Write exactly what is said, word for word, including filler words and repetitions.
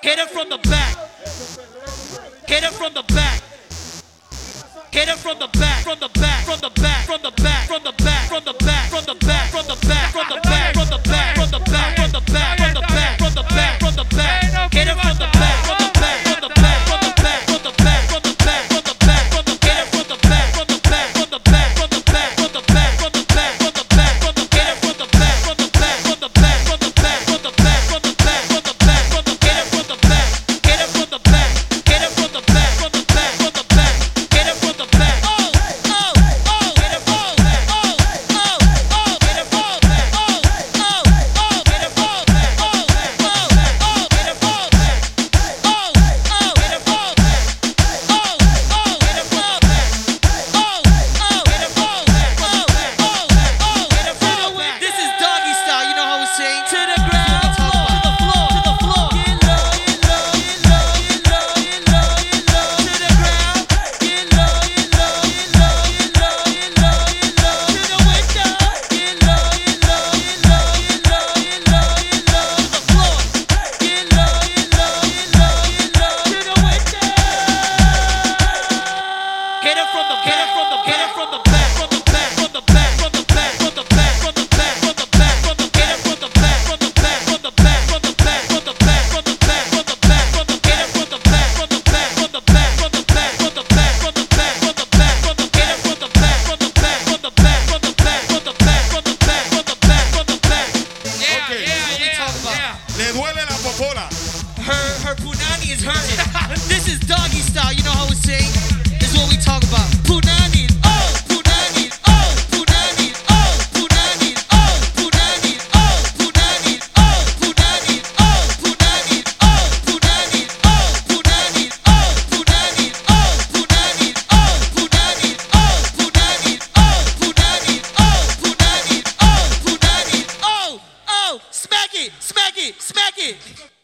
Hit it from the back. Hit it from the back. Hit it from the back. From the back. From the back. From the back. From the back. From the back. From the back. From the back. From the back. From the back. From the back. From the back. From the back. From the back. From the back. Hit it from the back. From the back. From the back. From the back. From the back. From the back. From the back. From the hit it from the back. From the back. From the back. From the back. From the back. From the back. From the back. From the hit it from the back. From the back. From the back. From the back. From the back. From the back. From the back. From the hit it from the back. Hit it from the back. Hit it from the back. From the back. From the back. Hit it from the back. Oh, oh, oh, hit it from the back. Oh, oh, oh, hit it from the back. Oh, oh, oh, hit it from the back. Oh, oh, oh, hit it from the back. Oh, oh, hit it from the back. Oh, oh, hit it from the back. Oh, oh, hit it from the back. Oh, oh, hit it from the back. This is doggy style. You know how we sing. To the ground, to the floor, to the floor. Get low, get low, get low, get low, get low, get low. To the ground, get low, get low, get low, get low, get low, get low. To the window, get low, get low, get low, get low, get low, get low. To the floor, get low, get low, get low, get low. To the window. Hit it from the back, hit it from the hit it from the back, from the back, from the back, from the back, from the back, from the back, from the back, from the hit it from the back, from the back, from the back, from the back, from the back, from the back, from the back, from the hit it from the back, from the back, from the back, from the back, from the back, from the back, from the back, from the hit it from the back, from the back, from the back, from the back, from the back, from the back, from the back, from the back. Yeah, Okay. yeah, yeah, talk about. Le duele la popola. Her her punani is hurting. This is doggy style. You know how we sing. This is what we talk about. Punani, oh, punani, oh, punani, oh, punani, oh, punani, oh, punani, oh, punani, oh, punani, oh, punani, oh, punani, oh, punani, oh, punani, oh, punani, oh, punani, oh, punani, oh, punani, oh, punani, oh, oh, smack it, smack it, smack it.